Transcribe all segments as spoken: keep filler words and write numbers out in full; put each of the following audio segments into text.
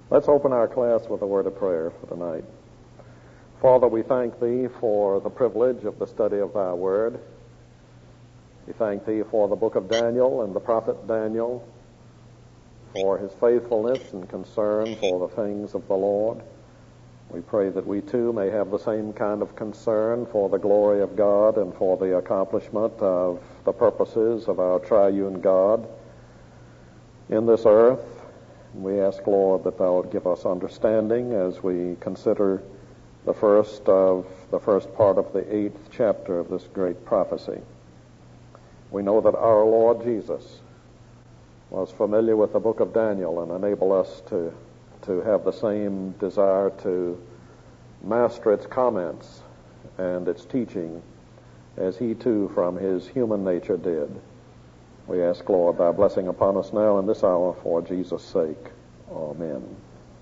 Let's open our class with a word of prayer for tonight. Father, we thank Thee for the privilege of the study of Thy Word. We thank Thee for the book of Daniel and the prophet Daniel, for his faithfulness and concern for the things of the Lord. We pray that we too may have the same kind of concern for the glory of God and for the accomplishment of the purposes of our triune God in this earth. We ask, Lord, that Thou would give us understanding as we consider the first of the first part of the eighth chapter of this great prophecy. We know that our Lord Jesus was familiar with the book of Daniel and enabled us to, to have the same desire to master its comments and its teaching as he too from his human nature did. We ask, Lord, Thy blessing upon us now in this hour for Jesus' sake. Amen.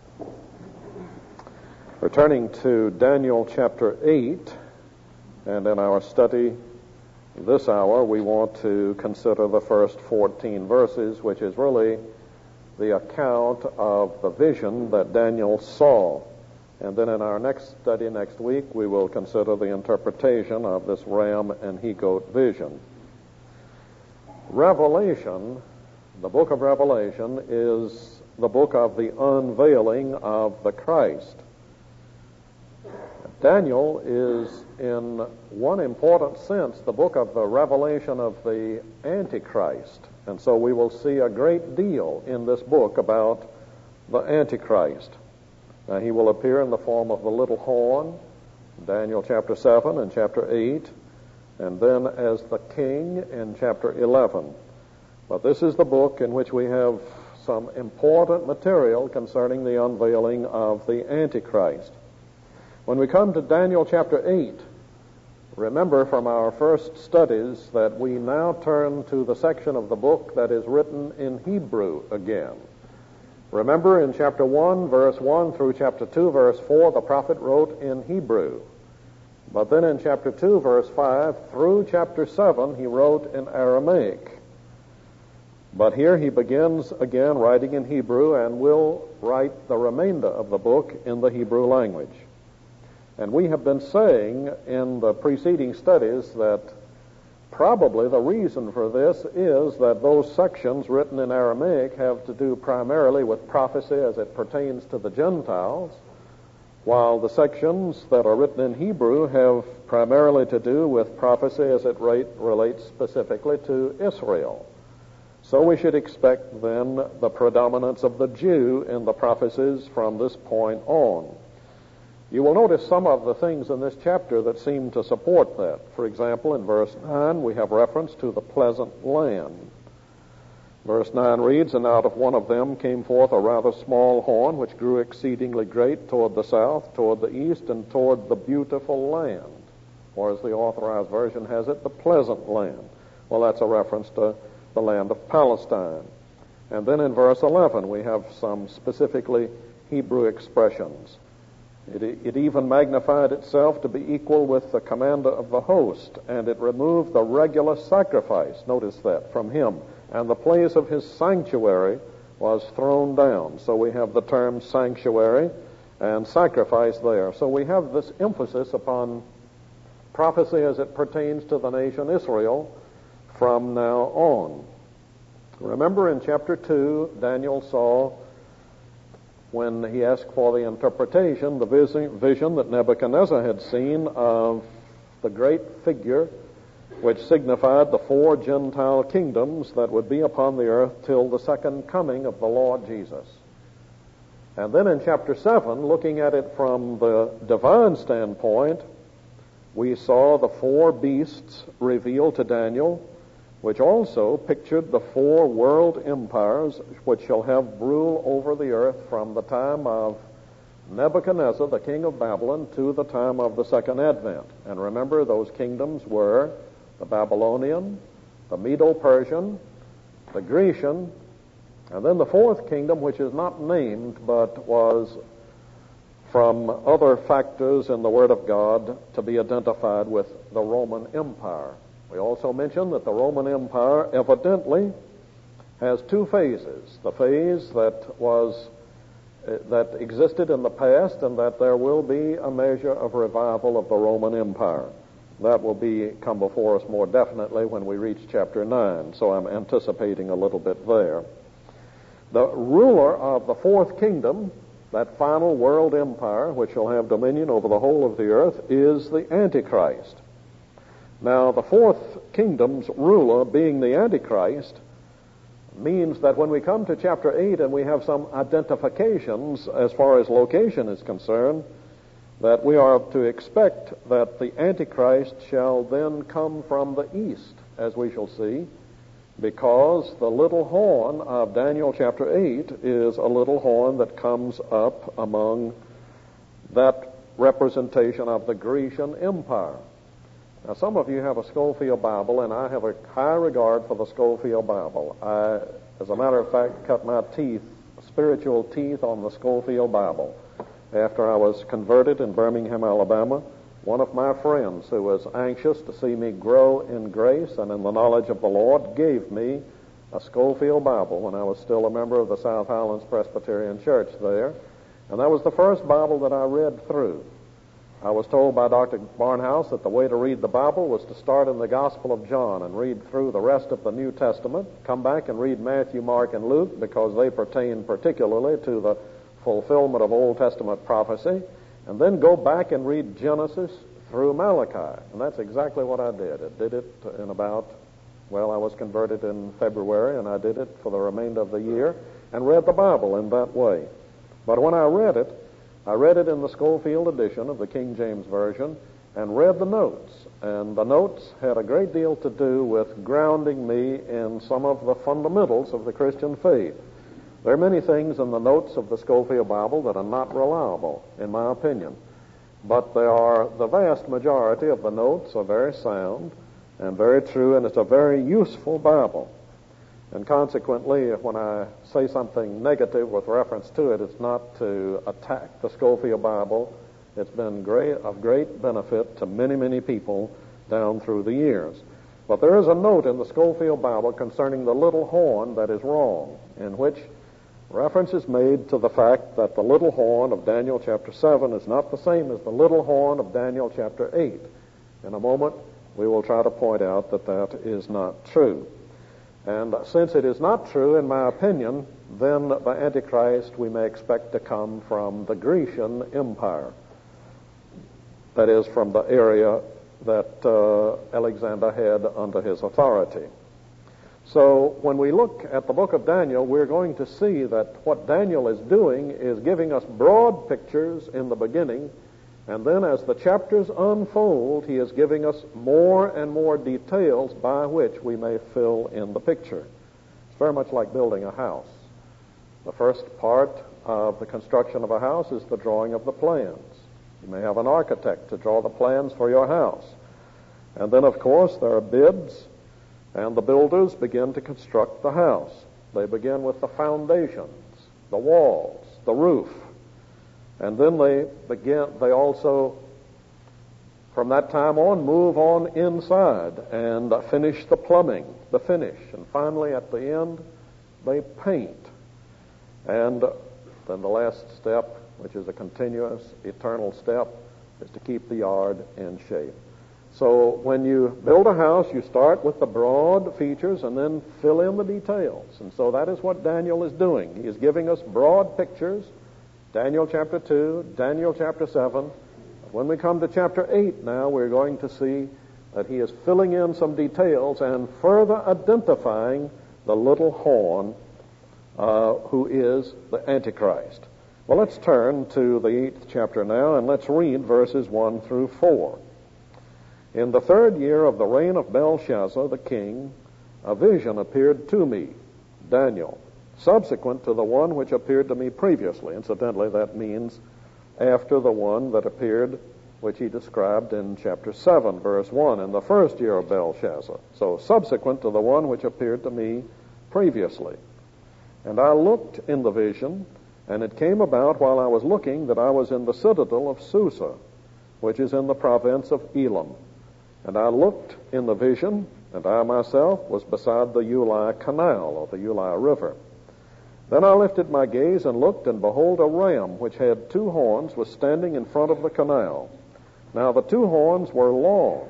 Returning to Daniel chapter eight, and in our study this hour we want to consider the first fourteen verses, which is really the account of the vision that Daniel saw. And then in our next study next week we will consider the interpretation of this ram and he-goat vision. Revelation, the book of Revelation, is the book of the unveiling of the Christ. Daniel is, in one important sense, the book of the revelation of the Antichrist. And so we will see a great deal in this book about the Antichrist. Now, he will appear in the form of the little horn, Daniel chapter seven and chapter eight, and then as the king in chapter eleven. But this is the book in which we have some important material concerning the unveiling of the Antichrist. When we come to Daniel chapter eight, remember from our first studies that we now turn to the section of the book that is written in Hebrew again. Remember in chapter one, verse one through chapter two, verse four, the prophet wrote in Hebrew. But then in chapter two, verse five, through chapter seven, he wrote in Aramaic. But here he begins again writing in Hebrew and will write the remainder of the book in the Hebrew language. And we have been saying in the preceding studies that probably the reason for this is that those sections written in Aramaic have to do primarily with prophecy as it pertains to the Gentiles, while the sections that are written in Hebrew have primarily to do with prophecy as it rate, relates specifically to Israel. So we should expect then the predominance of the Jew in the prophecies from this point on. You will notice some of the things in this chapter that seem to support that. For example, in verse nine, we have reference to the pleasant land. Verse nine reads, "And out of one of them came forth a rather small horn, which grew exceedingly great toward the south, toward the east, and toward the beautiful land." Or as the Authorized Version has it, the pleasant land. Well, that's a reference to the land of Palestine. And then in verse eleven, we have some specifically Hebrew expressions. It, it even magnified itself to be equal with the commander of the host, and it removed the regular sacrifice, notice that, from him, and the place of his sanctuary was thrown down. So we have the term sanctuary and sacrifice there. So we have this emphasis upon prophecy as it pertains to the nation Israel from now on. Remember in chapter two, Daniel saw, when he asked for the interpretation, the vision that Nebuchadnezzar had seen of the great figure which signified the four Gentile kingdoms that would be upon the earth till the second coming of the Lord Jesus. And then in chapter seven, looking at it from the divine standpoint, we saw the four beasts revealed to Daniel, which also pictured the four world empires which shall have rule over the earth from the time of Nebuchadnezzar, the king of Babylon, to the time of the second advent. And remember, those kingdoms were the Babylonian, the Medo-Persian, the Grecian, and then the fourth kingdom, which is not named but was from other factors in the Word of God to be identified with the Roman Empire. We also mentioned that the Roman Empire evidently has two phases. The phase that was that existed in the past, and that there will be a measure of revival of the Roman Empire. That will be come before us more definitely when we reach chapter nine, so I'm anticipating a little bit there. The ruler of the fourth kingdom, that final world empire which shall have dominion over the whole of the earth, is the Antichrist. Now, the fourth kingdom's ruler, being the Antichrist, means that when we come to chapter eight and we have some identifications as far as location is concerned, that we are to expect that the Antichrist shall then come from the east, as we shall see, because the little horn of Daniel chapter eight is a little horn that comes up among that representation of the Grecian Empire. Now, some of you have a Scofield Bible, and I have a high regard for the Scofield Bible. I, as a matter of fact, cut my teeth, spiritual teeth, on the Scofield Bible. After I was converted in Birmingham, Alabama, one of my friends who was anxious to see me grow in grace and in the knowledge of the Lord gave me a Scofield Bible when I was still a member of the South Highlands Presbyterian Church there. And that was the first Bible that I read through. I was told by Doctor Barnhouse that the way to read the Bible was to start in the Gospel of John and read through the rest of the New Testament, come back and read Matthew, Mark, and Luke because they pertain particularly to the fulfillment of Old Testament prophecy, and then go back and read Genesis through Malachi. And that's exactly what I did. I did it in about, well, I was converted in February, and I did it for the remainder of the year and read the Bible in that way. But when I read it, I read it in the Scofield edition of the King James Version and read the notes. And the notes had a great deal to do with grounding me in some of the fundamentals of the Christian faith. There are many things in the notes of the Scofield Bible that are not reliable, in my opinion. But they are, the vast majority of the notes are very sound and very true, and it's a very useful Bible. And consequently, when I say something negative with reference to it, it's not to attack the Scofield Bible. It's been great, of great benefit to many, many people down through the years. But there is a note in the Scofield Bible concerning the little horn that is wrong, in which reference is made to the fact that the little horn of Daniel chapter seven is not the same as the little horn of Daniel chapter eight. In a moment, we will try to point out that that is not true. And since it is not true, in my opinion, then the Antichrist we may expect to come from the Grecian Empire. That is, from the area that uh, Alexander had under his authority. So when we look at the book of Daniel, we're going to see that what Daniel is doing is giving us broad pictures in the beginning, and then as the chapters unfold, he is giving us more and more details by which we may fill in the picture. It's very much like building a house. The first part of the construction of a house is the drawing of the plans. You may have an architect to draw the plans for your house. And then, of course, there are bids, and the builders begin to construct the house. They begin with the foundations, the walls, the roof. And then they begin, they also, from that time on, move on inside and finish the plumbing, the finish. And finally, at the end, they paint. And then the last step, which is a continuous, eternal step, is to keep the yard in shape. So when you build a house, you start with the broad features and then fill in the details. And so that is what Daniel is doing. He is giving us broad pictures, Daniel chapter two, Daniel chapter seven. When we come to chapter eight now, we're going to see that he is filling in some details and further identifying the little horn uh, who is the Antichrist. Well, let's turn to the eighth chapter now, and let's read verses one through four. In the third year of the reign of Belshazzar the king, a vision appeared to me, Daniel, subsequent to the one which appeared to me previously. Incidentally, that means after the one that appeared, which he described in chapter seven, verse one, in the first year of Belshazzar. So, subsequent to the one which appeared to me previously. And I looked in the vision, and it came about while I was looking that I was in the citadel of Susa, which is in the province of Elam. And I looked in the vision, and I myself was beside the Ulai Canal, or the Ulai River. Then I lifted my gaze and looked, and behold, a ram which had two horns was standing in front of the canal. Now the two horns were long,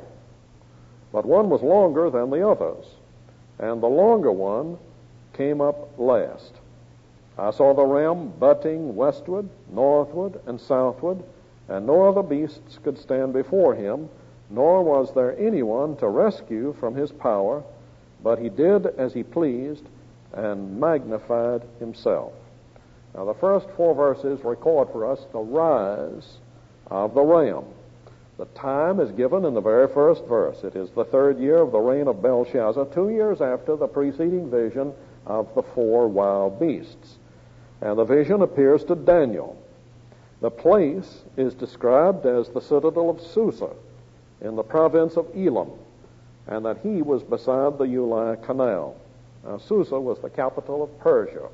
but one was longer than the others, and the longer one came up last. I saw the ram butting westward, northward, and southward, and no other beasts could stand before him, nor was there anyone to rescue from his power, but he did as he pleased and magnified himself. Now the first four verses record for us the rise of the ram. The time is given in the very first verse. It is the third year of the reign of Belshazzar, two years after the preceding vision of the four wild beasts. And the vision appears to Daniel. The place is described as the citadel of Susa in the province of Elam, and that he was beside the Ulai Canal. Now, Susa was the capital of Persia.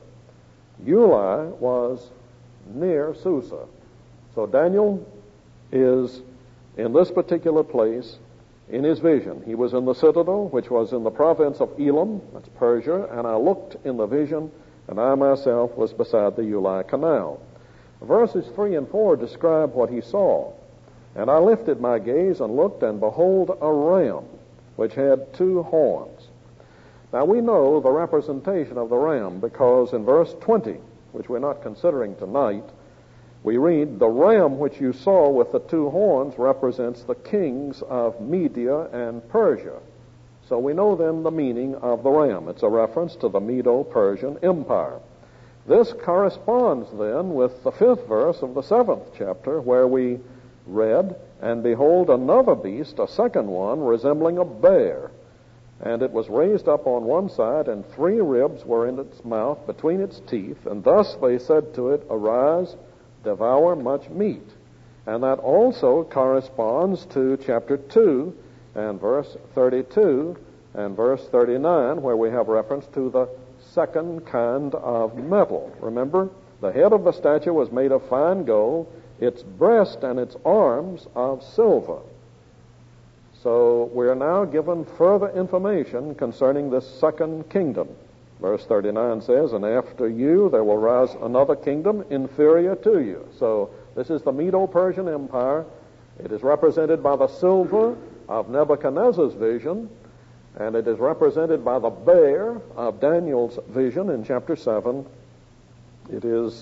Ulai was near Susa. So Daniel is in this particular place in his vision. He was in the citadel, which was in the province of Elam, that's Persia, and I looked in the vision, and I myself was beside the Ulai Canal. Verses three and four describe what he saw. And I lifted my gaze and looked, and behold, a ram, which had two horns. Now we know the representation of the ram because in verse twenty, which we're not considering tonight, we read, the ram which you saw with the two horns represents the kings of Media and Persia. So we know then the meaning of the ram. It's a reference to the Medo-Persian Empire. This corresponds then with the fifth verse of the seventh chapter, where we read, and behold, another beast, a second one, resembling a bear. And it was raised up on one side, and three ribs were in its mouth between its teeth. And thus they said to it, arise, devour much meat. And that also corresponds to chapter two and verse thirty-two and verse thirty-nine, where we have reference to the second kind of metal. Remember, the head of the statue was made of fine gold, its breast and its arms of silver. So we are now given further information concerning this second kingdom. Verse thirty-nine says, and after you there will rise another kingdom inferior to you. So this is the Medo-Persian Empire. It is represented by the silver of Nebuchadnezzar's vision, and it is represented by the bear of Daniel's vision in chapter seven. It is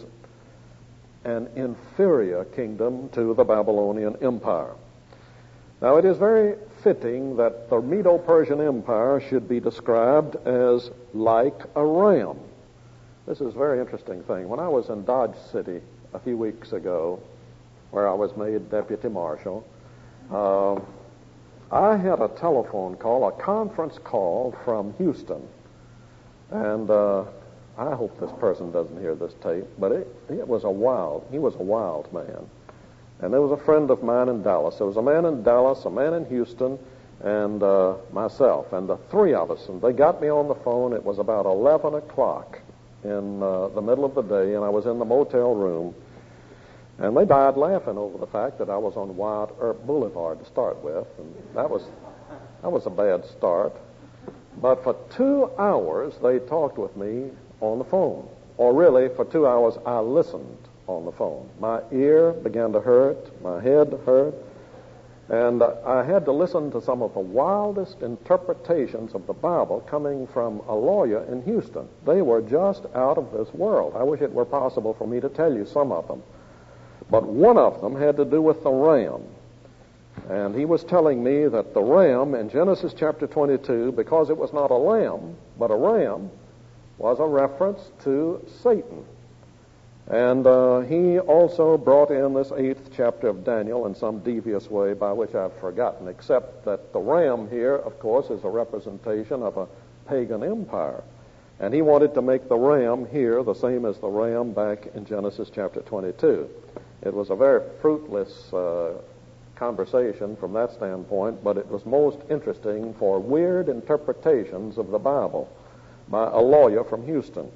an inferior kingdom to the Babylonian Empire. Now, it is very fitting that the Medo-Persian Empire should be described as like a ram. This is a very interesting thing. When I was in Dodge City a few weeks ago, where I was made deputy marshal, uh, I had a telephone call, a conference call from Houston. And uh, I hope this person doesn't hear this tape, but it, it was a wild, he was a wild man. And there was a friend of mine in Dallas. There was a man in Dallas, a man in Houston, and uh, myself, and the three of us. And they got me on the phone. It was about eleven o'clock in uh, the middle of the day, and I was in the motel room. And they died laughing over the fact that I was on Wild Earp Boulevard to start with, and that was that was a bad start. But for two hours, they talked with me on the phone. Or really, for two hours, I listened on the phone. My ear began to hurt, my head hurt, and I had to listen to some of the wildest interpretations of the Bible coming from a lawyer in Houston. They were just out of this world. I wish it were possible for me to tell you some of them. But one of them had to do with the ram. And he was telling me that the ram in Genesis chapter twenty-two, because it was not a lamb, but a ram, was a reference to Satan. And uh, he also brought in this eighth chapter of Daniel in some devious way by which I've forgotten, except that the ram here, of course, is a representation of a pagan empire. And he wanted to make the ram here the same as the ram back in Genesis chapter twenty-two. It was a very fruitless uh, conversation from that standpoint, but it was most interesting for weird interpretations of the Bible by a lawyer from Houston.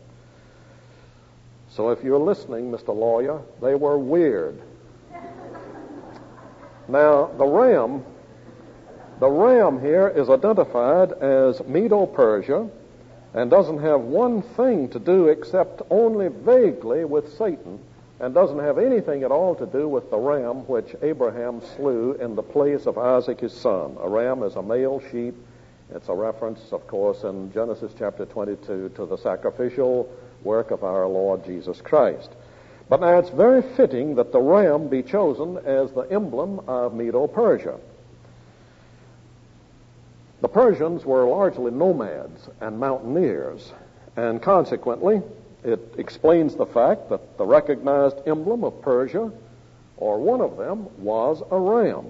So if you're listening, Mister Lawyer, they were weird. Now, the ram, the ram here is identified as Medo-Persia, and doesn't have one thing to do except only vaguely with Satan, and doesn't have anything at all to do with the ram which Abraham slew in the place of Isaac his son. A ram is a male sheep. It's a reference, of course, in Genesis chapter twenty-two to the sacrificial work of our Lord Jesus Christ. But now it's very fitting that the ram be chosen as the emblem of Medo-Persia. The Persians were largely nomads and mountaineers, and consequently, it explains the fact that the recognized emblem of Persia, or one of them, was a ram.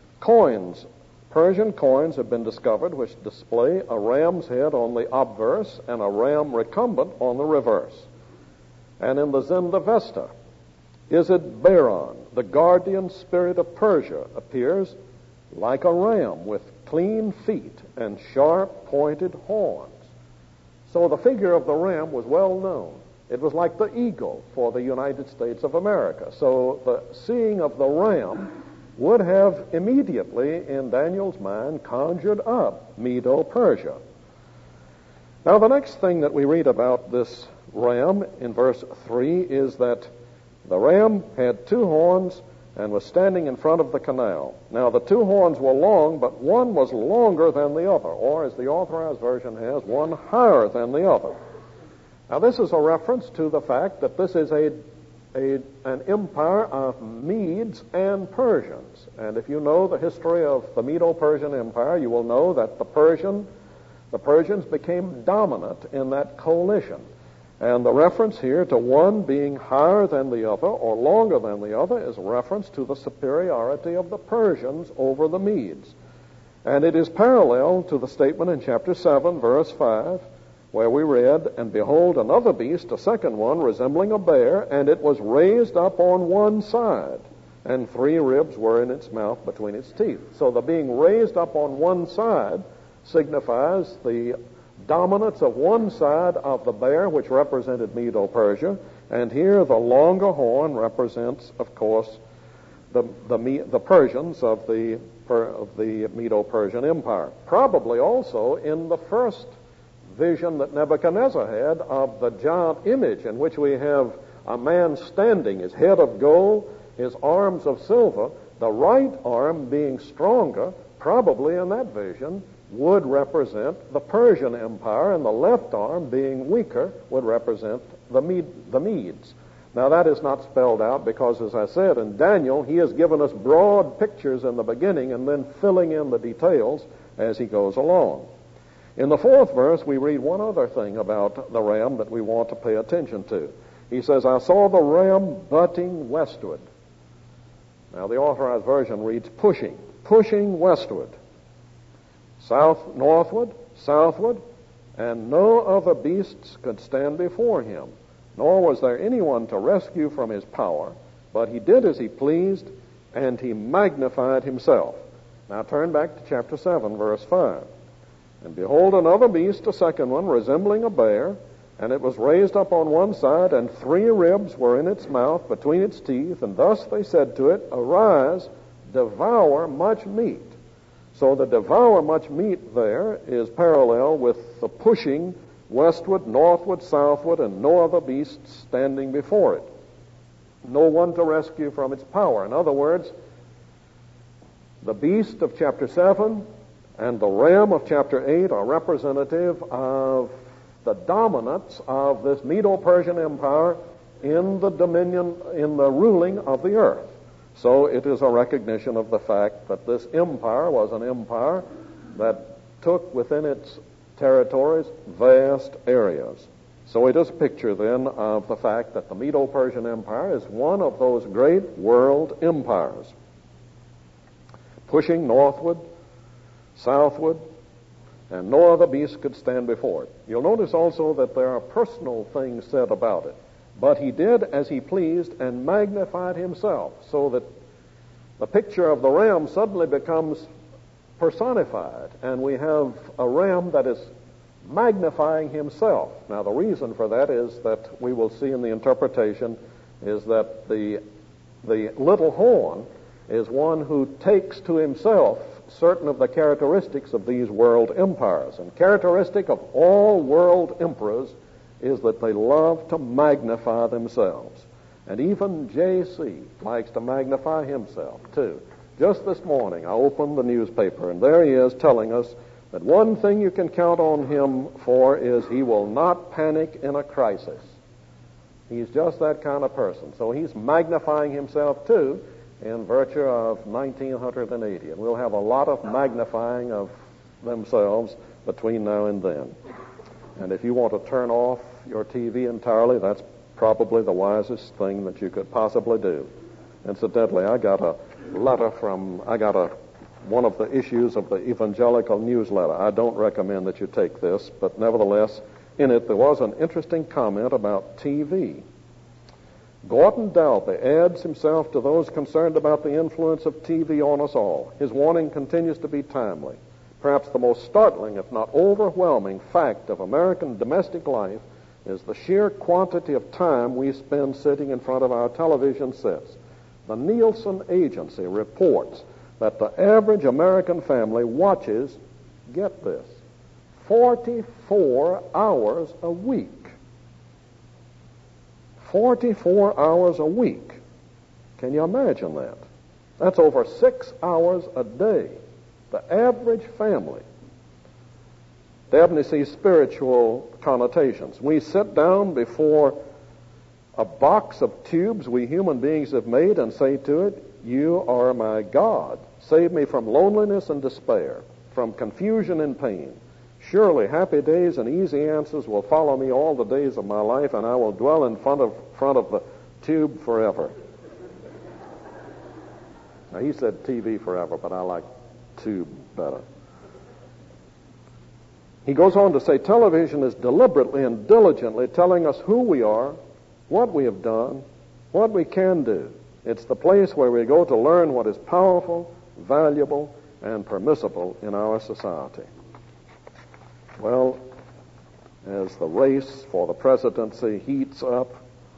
Coins, Persian coins have been discovered which display a ram's head on the obverse and a ram recumbent on the reverse. And in the Zendavesta, Isid-Baron, the guardian spirit of Persia, appears like a ram with clean feet and sharp pointed horns. So the figure of the ram was well known. It was like the eagle for the United States of America. So the seeing of the ram would have immediately in Daniel's mind conjured up Medo-Persia. Now the next thing that we read about this ram in verse three is that the ram had two horns and was standing in front of the canal. Now the two horns were long, but one was longer than the other, or as the Authorized Version has, one higher than the other. Now this is a reference to the fact that this is a, a an empire of Medes and Persians. And if you know the history of the Medo-Persian Empire, you will know that the Persian, the Persians became dominant in that coalition. And the reference here to one being higher than the other or longer than the other is a reference to the superiority of the Persians over the Medes. And it is parallel to the statement in chapter seven, verse five, where we read, "And behold, another beast, a second one, resembling a bear, and it was raised up on one side, and three ribs were in its mouth between its teeth." So the being raised up on one side signifies the dominance of one side of the bear, which represented Medo-Persia, and here the longer horn represents, of course, the the, the Persians of the of the Medo-Persian Empire. Probably also in the first vision that Nebuchadnezzar had of the giant image, in which we have a man standing, his head of gold, his arms of silver, the right arm being stronger, probably in that vision would represent the Persian Empire, and the left arm, being weaker, would represent the Mede, the Medes. Now that is not spelled out because, as I said, in Daniel, he has given us broad pictures in the beginning and then filling in the details as he goes along. In the fourth verse, we read one other thing about the ram that we want to pay attention to. He says, "I saw the ram butting westward." Now the Authorized Version reads pushing, pushing westward. South, northward, southward, and no other beasts could stand before him, nor was there anyone to rescue from his power, but he did as he pleased, and he magnified himself. Now turn back to chapter seven, verse five. "And behold, another beast, a second one, resembling a bear, and it was raised up on one side, and three ribs were in its mouth between its teeth, and thus they said to it, Arise, devour much meat." So the devour much meat there is parallel with the pushing westward, northward, southward, and no other beasts standing before it. No one to rescue from its power. In other words, the beast of chapter seven and the ram of chapter eight are representative of the dominance of this Medo-Persian Empire in the dominion, in the ruling of the earth. So it is a recognition of the fact that this empire was an empire that took within its territories vast areas. So it is a picture then of the fact that the Medo-Persian Empire is one of those great world empires, pushing northward, southward, and no other beast could stand before it. You'll notice also that there are personal things said about it. But he did as he pleased and magnified himself, so that the picture of the ram suddenly becomes personified, and we have a ram that is magnifying himself. Now the reason for that is that we will see in the interpretation is that the the little horn is one who takes to himself certain of the characteristics of these world empires. And characteristic of all world emperors is that they love to magnify themselves. And even J C likes to magnify himself, too. Just this morning, I opened the newspaper, and there he is telling us that one thing you can count on him for is he will not panic in a crisis. He's just that kind of person. So he's magnifying himself, too, in virtue of nineteen eighty. And we'll have a lot of magnifying of themselves between now and then. And if you want to turn off your T V entirely, that's probably the wisest thing that you could possibly do. Incidentally, I got a letter from, I got a one of the issues of the Evangelical Newsletter. I don't recommend that you take this, but nevertheless, in it there was an interesting comment about T V. Gordon Dalby adds himself to those concerned about the influence of T V on us all. His warning continues to be timely. Perhaps the most startling, if not overwhelming, fact of American domestic life is the sheer quantity of time we spend sitting in front of our television sets. The Nielsen Agency reports that the average American family watches, get this, forty-four hours a week. forty-four hours a week. Can you imagine that? That's over six hours a day. The average family. Dabney sees spiritual connotations. We sit down before a box of tubes we human beings have made and say to it, "You are my God. Save me from loneliness and despair, from confusion and pain. Surely happy days and easy answers will follow me all the days of my life, and I will dwell in front of front of the tube forever." Now, he said T V forever, but I like tube better. He goes on to say, television is deliberately and diligently telling us who we are, what we have done, what we can do. It's the place where we go to learn what is powerful, valuable, and permissible in our society. Well, as the race for the presidency heats up,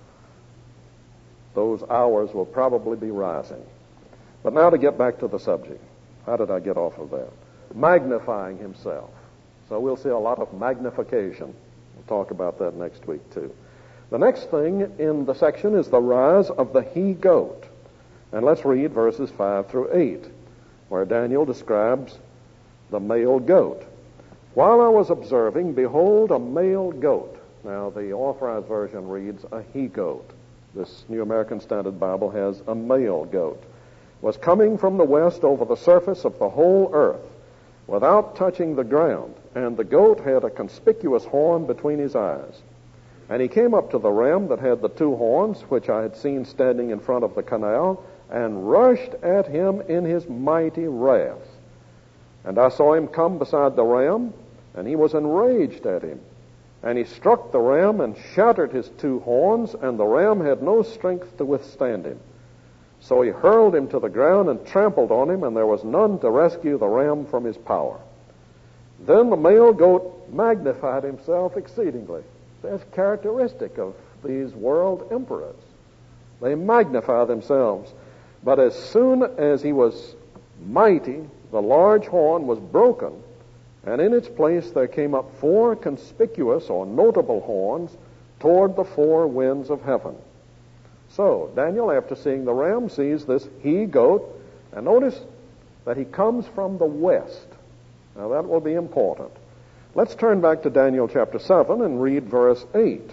those hours will probably be rising. But now to get back to the subject. How did I get off of that? Magnifying himself. So we'll see a lot of magnification. We'll talk about that next week, too. The next thing in the section is the rise of the he-goat. And let's read verses five through eight, where Daniel describes the male goat. While I was observing, behold, a male goat. Now, the Authorized Version reads a he-goat. This New American Standard Bible has a male goat. Was coming from the west over the surface of the whole earth, without touching the ground. And the goat had a conspicuous horn between his eyes. And he came up to the ram that had the two horns, which I had seen standing in front of the canal, and rushed at him in his mighty wrath. And I saw him come beside the ram, and he was enraged at him. And he struck the ram and shattered his two horns, and the ram had no strength to withstand him. So he hurled him to the ground and trampled on him, and there was none to rescue the ram from his power. Then the male goat magnified himself exceedingly. That's characteristic of these world emperors. They magnify themselves. But as soon as he was mighty, the large horn was broken, and in its place there came up four conspicuous or notable horns toward the four winds of heaven. So, Daniel, after seeing the ram, sees this he-goat, and notice that he comes from the west. Now, that will be important. Let's turn back to Daniel chapter seven and read verse eight.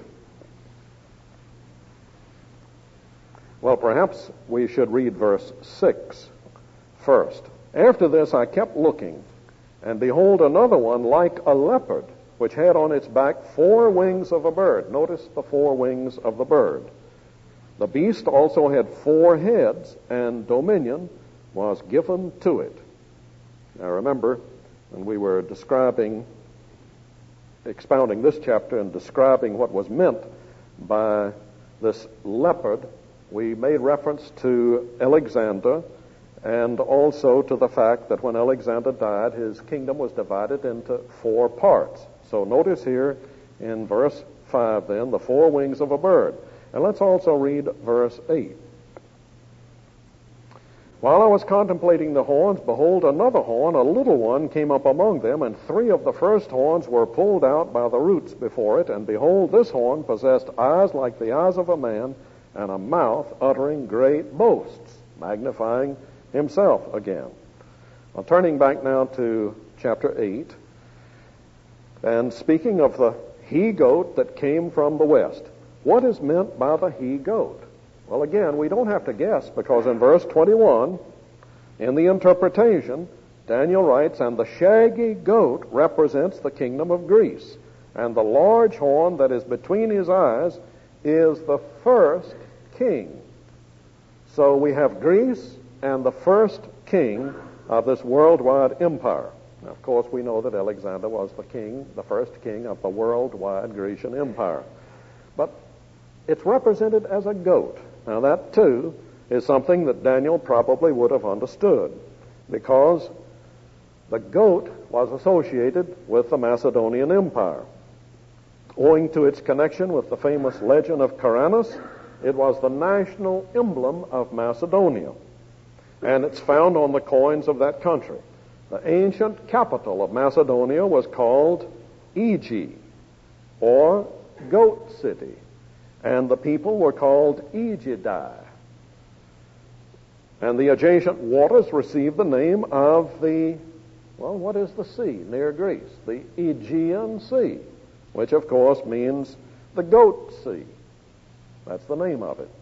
Well, perhaps we should read verse six first. After this I kept looking, and behold, another one like a leopard, which had on its back four wings of a bird. Notice the four wings of the bird. The beast also had four heads, and dominion was given to it. Now remember, when we were describing, expounding this chapter and describing what was meant by this leopard, we made reference to Alexander and also to the fact that when Alexander died, his kingdom was divided into four parts. So notice here in verse five then, the four wings of a bird. And let's also read verse eight. While I was contemplating the horns, behold, another horn, a little one, came up among them, and three of the first horns were pulled out by the roots before it. And behold, this horn possessed eyes like the eyes of a man, and a mouth uttering great boasts, magnifying himself again. Well, turning back now to chapter eight, and speaking of the he-goat that came from the west. What is meant by the he-goat? Well, again, we don't have to guess, because in verse twenty-one, in the interpretation, Daniel writes, and the shaggy goat represents the kingdom of Greece, and the large horn that is between his eyes is the first king. So we have Greece and the first king of this worldwide empire. Now, of course, we know that Alexander was the king, the first king of the worldwide Grecian empire. But it's represented as a goat. Now, that, too, is something that Daniel probably would have understood, because the goat was associated with the Macedonian Empire. Owing to its connection with the famous legend of Caranus, it was the national emblem of Macedonia, and it's found on the coins of that country. The ancient capital of Macedonia was called Aegae, or Goat City, and the people were called Aegidae. And the adjacent waters received the name of the, well, what is the sea near Greece? The Aegean Sea, which of course means the Goat Sea. That's the name of it.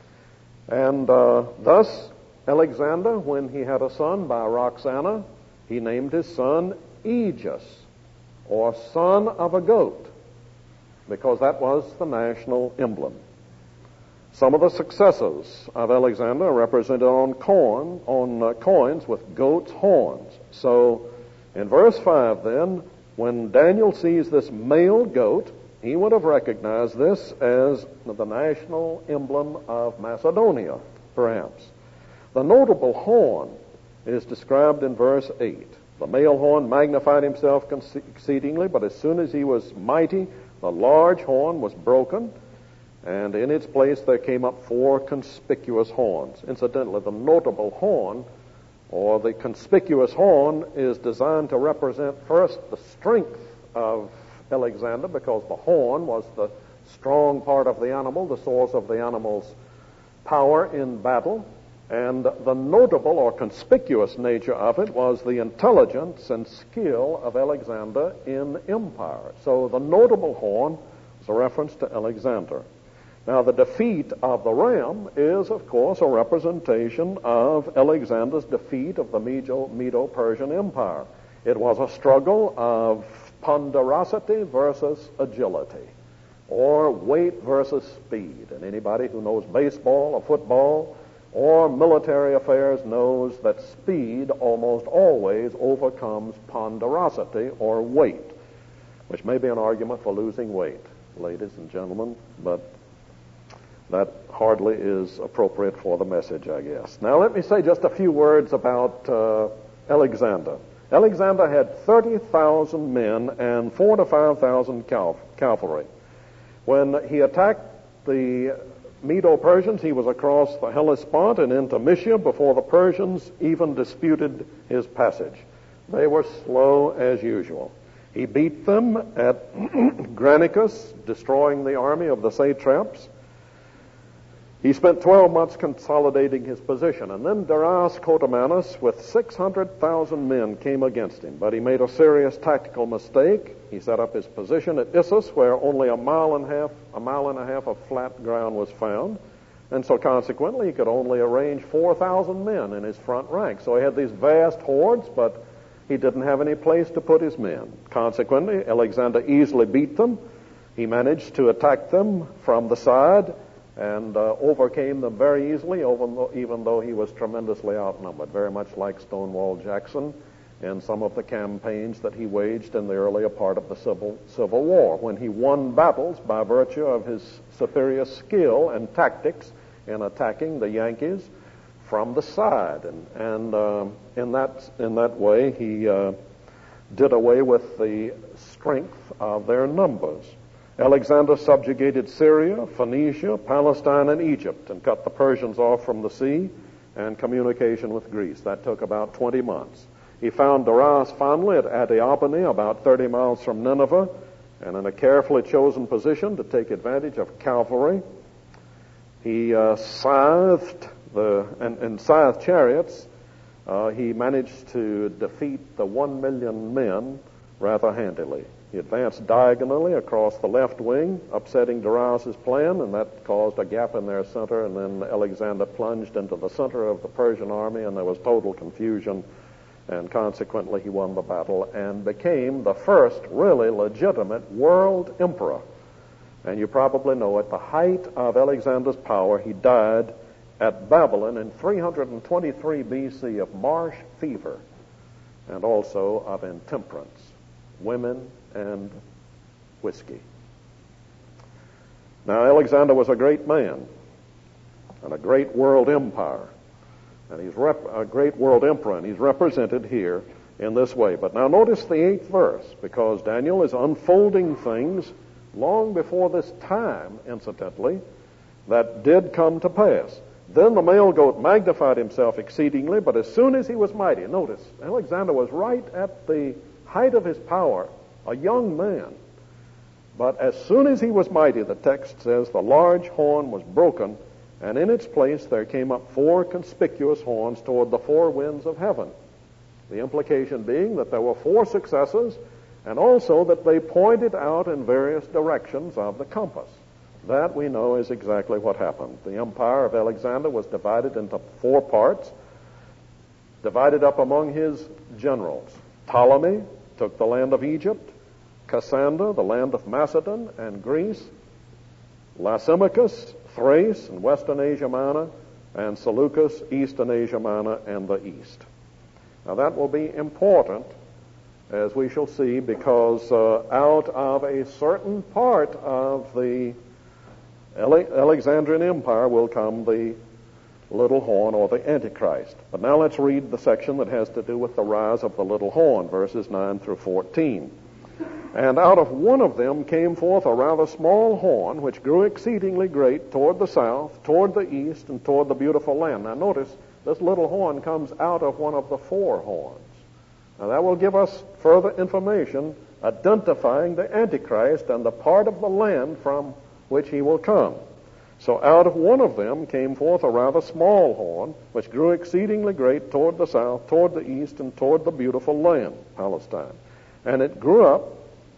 And uh, thus, Alexander, when he had a son by Roxana, he named his son Aegeus, or son of a goat, because that was the national emblem. Some of the successors of Alexander are represented on corn, on uh, coins with goat's horns. So, in verse five then, when Daniel sees this male goat, he would have recognized this as the national emblem of Macedonia, perhaps. The notable horn is described in verse eight. The male horn magnified himself exceedingly, but as soon as he was mighty, the large horn was broken, and in its place there came up four conspicuous horns. Incidentally, the notable horn, or the conspicuous horn, is designed to represent first the strength of Alexander, because the horn was the strong part of the animal, the source of the animal's power in battle. And the notable or conspicuous nature of it was the intelligence and skill of Alexander in empire. So the notable horn is a reference to Alexander. Now, the defeat of the ram is, of course, a representation of Alexander's defeat of the Medo-Persian Empire. It was a struggle of ponderosity versus agility, or weight versus speed. And anybody who knows baseball or football or military affairs knows that speed almost always overcomes ponderosity or weight, which may be an argument for losing weight, ladies and gentlemen, but that hardly is appropriate for the message, I guess. Now, let me say just a few words about uh, Alexander. Alexander had thirty thousand men and four to five thousand cal- cavalry. When he attacked the Medo-Persians, he was across the Hellespont and into Mysia before the Persians even disputed his passage. They were slow as usual. He beat them at Granicus, destroying the army of the satraps. He spent twelve months consolidating his position, and then Darius Cotomanus with six hundred thousand men came against him. But he made a serious tactical mistake. He set up his position at Issus, where only a mile and a half, a mile and a half of flat ground was found, and so consequently he could only arrange four thousand men in his front rank. So he had these vast hordes, but he didn't have any place to put his men. Consequently, Alexander easily beat them. He managed to attack them from the side, and uh, overcame them very easily, even though, even though he was tremendously outnumbered, very much like Stonewall Jackson in some of the campaigns that he waged in the earlier part of the Civil, Civil War, when he won battles by virtue of his superior skill and tactics in attacking the Yankees from the side. And, and uh, in, that, in that way, he uh, did away with the strength of their numbers. Alexander subjugated Syria, Phoenicia, Palestine, and Egypt, and cut the Persians off from the sea, and communication with Greece. That took about twenty months. He found Darius finally at Antiopenea, about thirty miles from Nineveh, and in a carefully chosen position to take advantage of cavalry. He uh, scythed the, and, and scythed chariots. Uh, he managed to defeat the one million men rather handily. He advanced diagonally across the left wing, upsetting Darius's plan, and that caused a gap in their center, and then Alexander plunged into the center of the Persian army, and there was total confusion, and consequently he won the battle and became the first really legitimate world emperor. And you probably know at the height of Alexander's power, he died at Babylon in three hundred twenty-three B C of marsh fever and also of intemperance, women and whiskey. Now, Alexander was a great man and a great world empire, and he's rep- a great world emperor, and he's represented here in this way. But now notice the eighth verse, because Daniel is unfolding things long before this time, incidentally, that did come to pass. Then the male goat magnified himself exceedingly, but as soon as he was mighty, notice, Alexander was right at the height of his power, a young man. But as soon as he was mighty, the text says, the large horn was broken, and in its place there came up four conspicuous horns toward the four winds of heaven. The implication being that there were four successors, and also that they pointed out in various directions of the compass. That we know is exactly what happened. The empire of Alexander was divided into four parts, divided up among his generals. Ptolemy took the land of Egypt, Cassander, the land of Macedon and Greece, Lysimachus, Thrace and western Asia Minor, and Seleucus, eastern Asia Minor and the east. Now that will be important, as we shall see, because uh, out of a certain part of the Ale- Alexandrian Empire will come the little horn, or the Antichrist. But now let's read the section that has to do with the rise of the little horn, verses nine through fourteen. And out of one of them came forth a rather small horn, which grew exceedingly great toward the south, toward the east, and toward the beautiful land. Now notice, this little horn comes out of one of the four horns. Now that will give us further information identifying the Antichrist and the part of the land from which he will come. So out of one of them came forth a rather small horn, which grew exceedingly great toward the south, toward the east, and toward the beautiful land, Palestine. And it grew up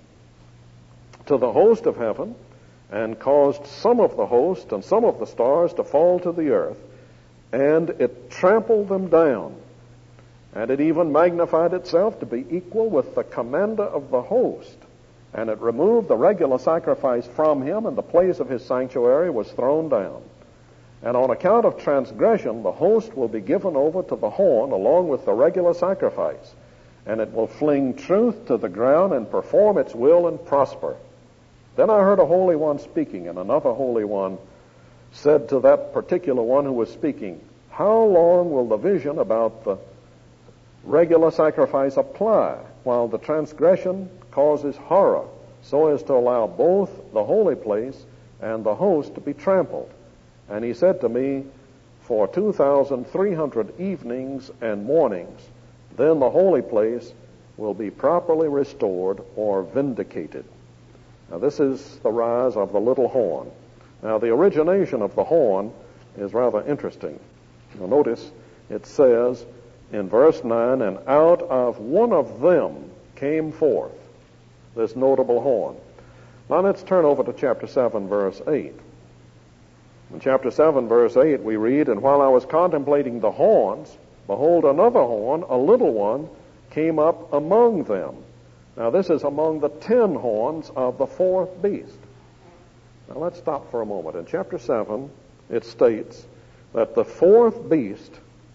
to the host of heaven, and caused some of the host and some of the stars to fall to the earth, and it trampled them down. And it even magnified itself to be equal with the commander of the host. And it removed the regular sacrifice from him, and the place of his sanctuary was thrown down. And on account of transgression, the host will be given over to the horn along with the regular sacrifice. And it will fling truth to the ground and perform its will and prosper. Then I heard a holy one speaking, and another holy one said to that particular one who was speaking, how long will the vision about the regular sacrifice apply, while the transgression causes horror, so as to allow both the holy place and the host to be trampled? And he said to me, for two thousand three hundred evenings and mornings, then the holy place will be properly restored or vindicated. Now this is the rise of the little horn. Now the origination of the horn is rather interesting. Now notice it says in verse nine, and out of one of them came forth this notable horn. Now let's turn over to chapter seven, verse eight. In chapter seven, verse eight, we read, and while I was contemplating the horns, behold, another horn, a little one, came up among them. Now this is among the ten horns of the fourth beast. Now let's stop for a moment. In chapter seven, it states that the fourth beast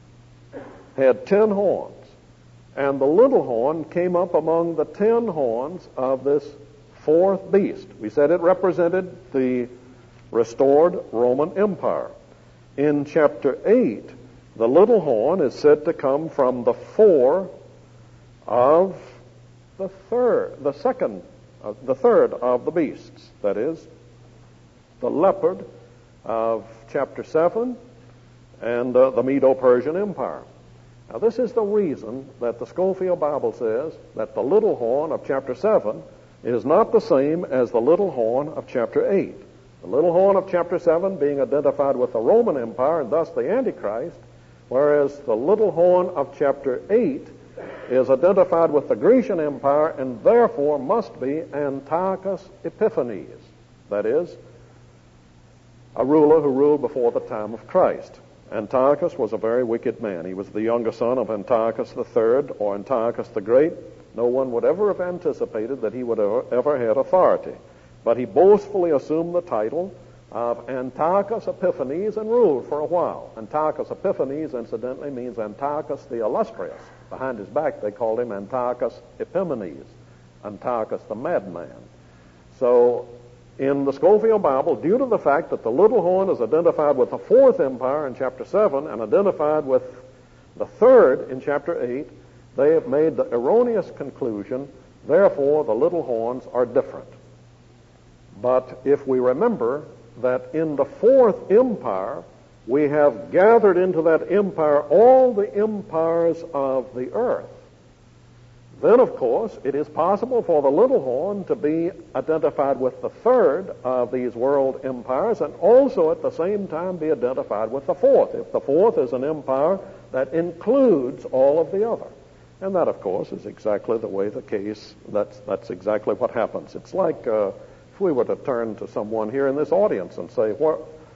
had ten horns, and the little horn came up among the ten horns of this fourth beast. We said it represented the restored Roman Empire. In chapter eight, the little horn is said to come from the four of the third, the second, uh, the third of the beasts. That is, the leopard of chapter seven, and uh, the Medo-Persian Empire. Now, this is the reason that the Scofield Bible says that the little horn of chapter seven is not the same as the little horn of chapter eight. The little horn of chapter seven being identified with the Roman Empire and thus the Antichrist, whereas the little horn of chapter eight is identified with the Grecian Empire and therefore must be Antiochus Epiphanes, that is, a ruler who ruled before the time of Christ. Antiochus was a very wicked man. He was the younger son of Antiochus the Third or Antiochus the Great. No one would ever have anticipated that he would have ever had authority. But he boastfully assumed the title of Antiochus Epiphanes and ruled for a while. Antiochus Epiphanes, incidentally, means Antiochus the Illustrious. Behind his back, they called him Antiochus Epimanes, Antiochus the madman. So, in the Scofield Bible, due to the fact that the little horn is identified with the fourth empire in chapter seven and identified with the third in chapter eight, they have made the erroneous conclusion, therefore the little horns are different. But if we remember that in the fourth empire, we have gathered into that empire all the empires of the earth, then, of course, it is possible for the little horn to be identified with the third of these world empires and also at the same time be identified with the fourth, if the fourth is an empire that includes all of the other. And that, of course, is exactly the way the case, that's, that's exactly what happens. It's like uh, if we were to turn to someone here in this audience and say, what,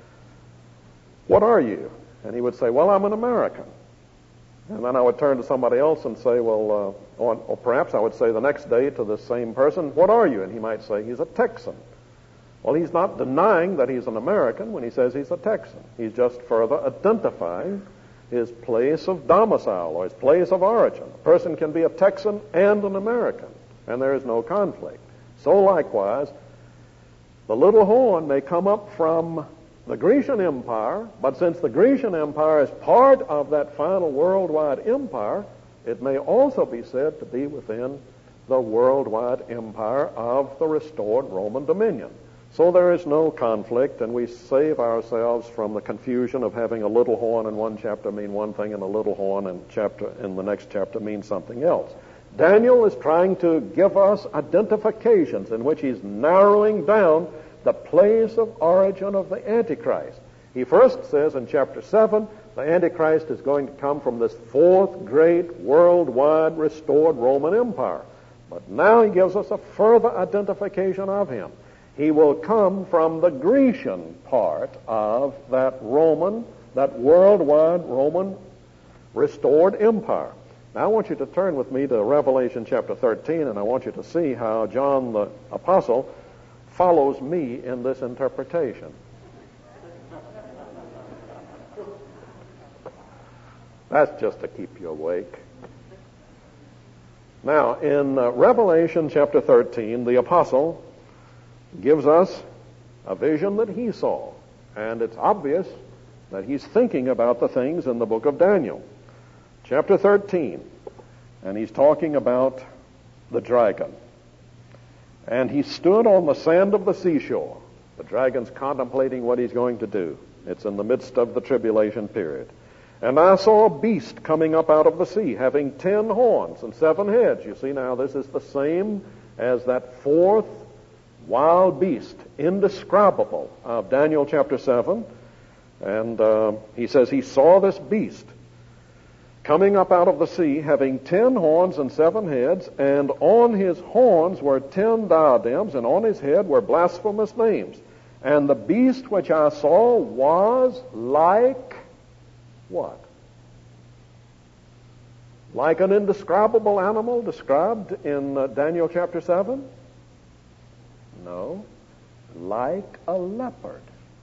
what are you? And he would say, well, I'm an American. And then I would turn to somebody else and say, well, uh, or, or perhaps I would say the next day to the same person, what are you? And he might say, he's a Texan. Well, he's not denying that he's an American when he says he's a Texan. He's just further identifying his place of domicile or his place of origin. A person can be a Texan and an American, and there is no conflict. So likewise, the little horn may come up from the Grecian Empire, but since the Grecian Empire is part of that final worldwide empire, it may also be said to be within the worldwide empire of the restored Roman dominion. So there is no conflict, and we save ourselves from the confusion of having a little horn in one chapter mean one thing and a little horn in chapter in the next chapter mean something else. Daniel is trying to give us identifications in which he's narrowing down the place of origin of the Antichrist. He first says in chapter seven, the Antichrist is going to come from this fourth great worldwide restored Roman Empire. But now he gives us a further identification of him. He will come from the Grecian part of that Roman, that worldwide Roman restored empire. Now I want you to turn with me to Revelation chapter thirteen, and I want you to see how John the Apostle follows me in this interpretation. That's just to keep you awake. Now, in uh, Revelation chapter thirteen, the apostle gives us a vision that he saw, and it's obvious that he's thinking about the things in the book of Daniel. Chapter thirteen, and he's talking about the dragon. And he stood on the sand of the seashore. The dragon's contemplating what he's going to do. It's in the midst of the tribulation period. And I saw a beast coming up out of the sea, having ten horns and seven heads. You see now, this is the same as that fourth wild beast, indescribable, of Daniel chapter seven. And uh, he says he saw this beast coming up out of the sea, having ten horns and seven heads, and on his horns were ten diadems, and on his head were blasphemous names. And the beast which I saw was like what? Like an indescribable animal described in uh, Daniel chapter seven? No. Like a leopard.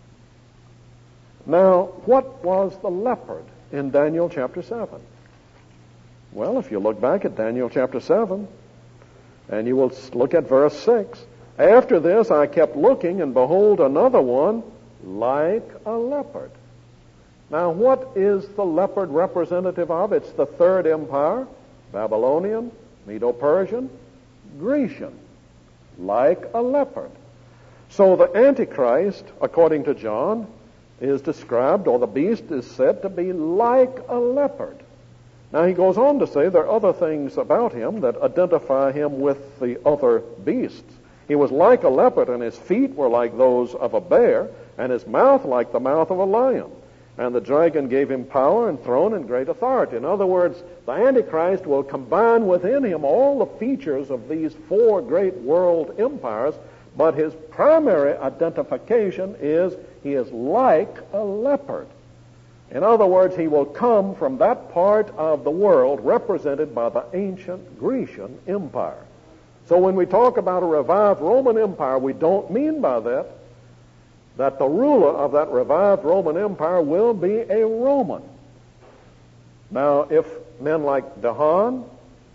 Now, what was the leopard in Daniel chapter seven? Well, if you look back at Daniel chapter seven, and you will look at verse six, after this I kept looking, and behold, another one like a leopard. Now, what is the leopard representative of? It's the third empire, Babylonian, Medo-Persian, Grecian, like a leopard. So the Antichrist, according to John, is described, or the beast is said to be like a leopard. Now he goes on to say there are other things about him that identify him with the other beasts. He was like a leopard, and his feet were like those of a bear, and his mouth like the mouth of a lion. And the dragon gave him power and throne and great authority. In other words, the Antichrist will combine within him all the features of these four great world empires, but his primary identification is he is like a leopard. In other words, he will come from that part of the world represented by the ancient Grecian Empire. So when we talk about a revived Roman Empire, we don't mean by that that the ruler of that revived Roman Empire will be a Roman. Now, if men like Dahan,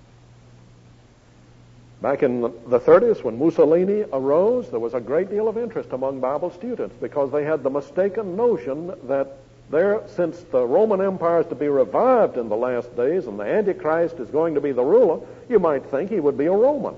back in the thirties when Mussolini arose, there was a great deal of interest among Bible students because they had the mistaken notion that there, since the Roman Empire is to be revived in the last days and the Antichrist is going to be the ruler, you might think he would be a Roman.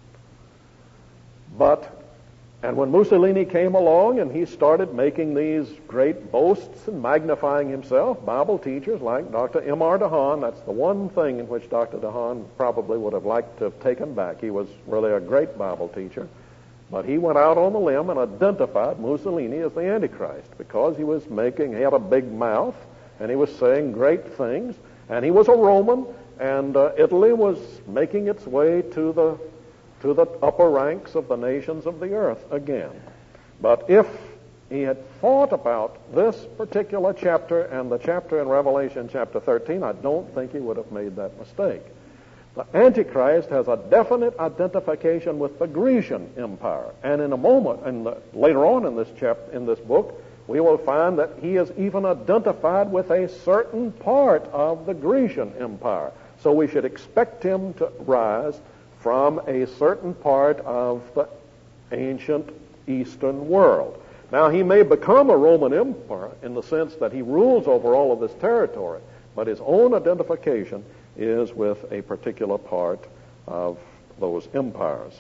But, and when Mussolini came along and he started making these great boasts and magnifying himself, Bible teachers like Doctor M R Dahan, that's the one thing in which Doctor Dahan probably would have liked to have taken back. He was really a great Bible teacher. But he went out on the limb and identified Mussolini as the Antichrist because he was making, he had a big mouth, and he was saying great things, and he was a Roman, and uh, Italy was making its way to the to the upper ranks of the nations of the earth again. But if he had thought about this particular chapter and the chapter in Revelation chapter thirteen, I don't think he would have made that mistake. The Antichrist has a definite identification with the Grecian Empire, and in a moment, and later on in this chapter, in this book, we will find that he is even identified with a certain part of the Grecian Empire. So we should expect him to rise from a certain part of the ancient Eastern world. Now, he may become a Roman emperor in the sense that he rules over all of this territory, but his own identification is with a particular part of those empires.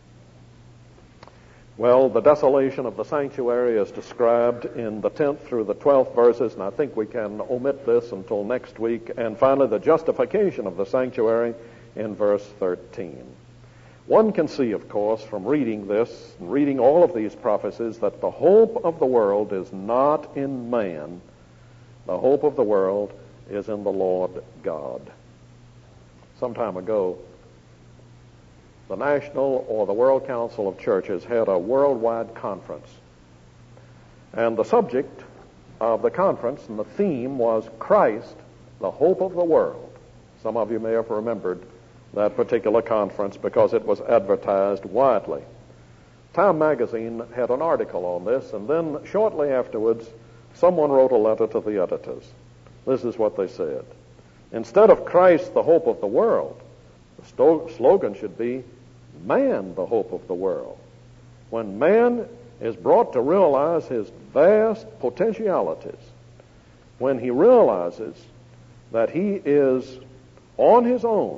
Well, the desolation of the sanctuary is described in the tenth through the twelfth verses, and I think we can omit this until next week. And finally, the justification of the sanctuary in verse thirteen. One can see, of course, from reading this, and reading all of these prophecies, that the hope of the world is not in man. The hope of the world is in the Lord God. Some time ago, the National or the World Council of Churches had a worldwide conference. And the subject of the conference and the theme was Christ, the hope of the world. Some of you may have remembered that particular conference because it was advertised widely. Time magazine had an article on this, and then shortly afterwards, someone wrote a letter to the editors. This is what they said. Instead of Christ, the hope of the world, the sto- slogan should be, man, the hope of the world. When man is brought to realize his vast potentialities, when he realizes that he is on his own,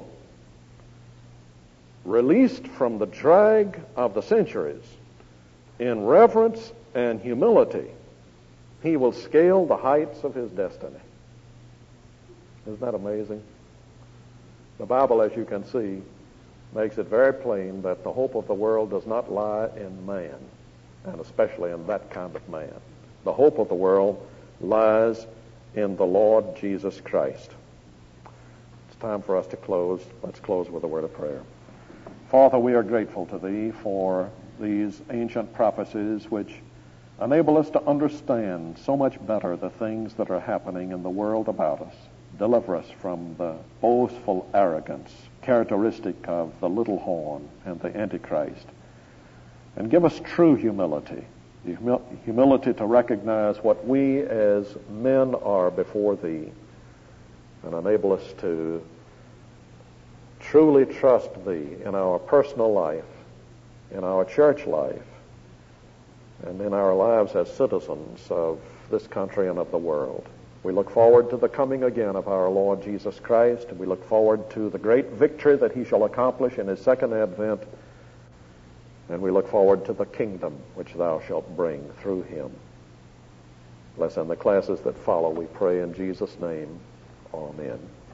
released from the drag of the centuries, in reverence and humility, he will scale the heights of his destiny. Isn't that amazing? The Bible, as you can see, makes it very plain that the hope of the world does not lie in man, and especially in that kind of man. The hope of the world lies in the Lord Jesus Christ. It's time for us to close. Let's close with a word of prayer. Father, we are grateful to Thee for these ancient prophecies which enable us to understand so much better the things that are happening in the world about us. Deliver us from the boastful arrogance characteristic of the little horn and the Antichrist. And give us true humility, the humi- humility to recognize what we as men are before Thee, and enable us to truly trust Thee in our personal life, in our church life, and in our lives as citizens of this country and of the world. We look forward to the coming again of our Lord Jesus Christ, and we look forward to the great victory that He shall accomplish in His second advent, and we look forward to the kingdom which Thou shalt bring through Him. Bless in the classes that follow, we pray in Jesus' name. Amen.